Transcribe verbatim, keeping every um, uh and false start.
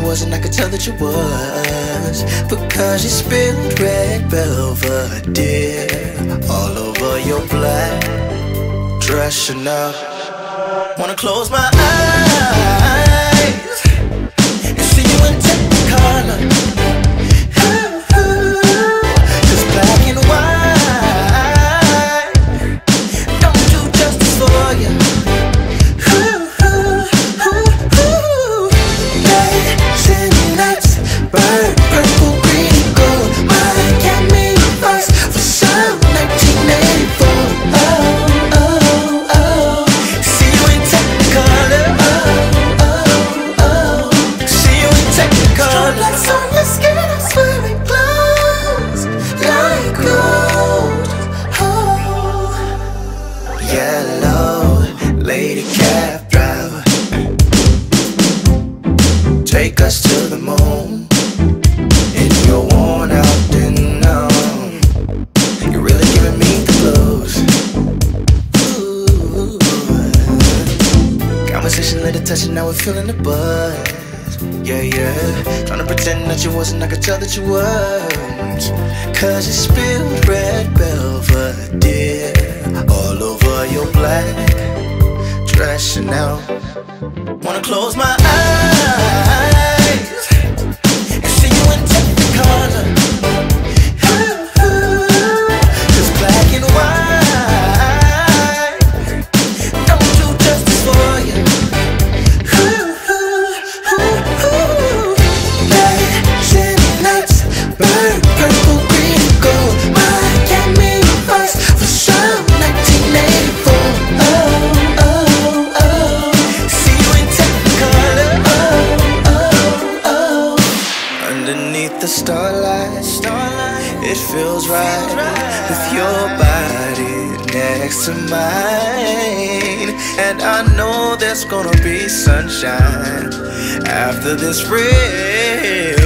wasn't, I could tell that you was. Because you spilled red velvet, dear, all over your black dress Chanel. Wanna close my eyes and see you in Technicolor. Just black and white don't do justice for you. Dancing lights, burn purple, green, and gold. Miami Vice for some nineteen eighty-four. Oh, oh, oh. See you in Technicolor. Oh, oh, oh. See you in Technicolor. Lights on your skin, I swear it glows like gold. Oh, yellow lady cab driver, take us to the moon in your worn out denim. You're really giving me the blues. Ooh. Conversation led to touching, now we're feeling the buzz. Yeah, yeah. Trying to pretend that you wasn't, I could tell that you was. Cause you spilled red velvet, dear, all over your black dress Chanel. Wanna close my eyes and see you in Technicolor. Just black and white don't do justice for you. Dancing lights, burn purple, green, and gold. Miami Vice for some nineteen eighty-four. Oh, oh, oh. See you in Technicolor. Oh, oh, oh. Underneath the starlight, it feels right with your body next to mine. And I know there's gonna be sunshine after this rain.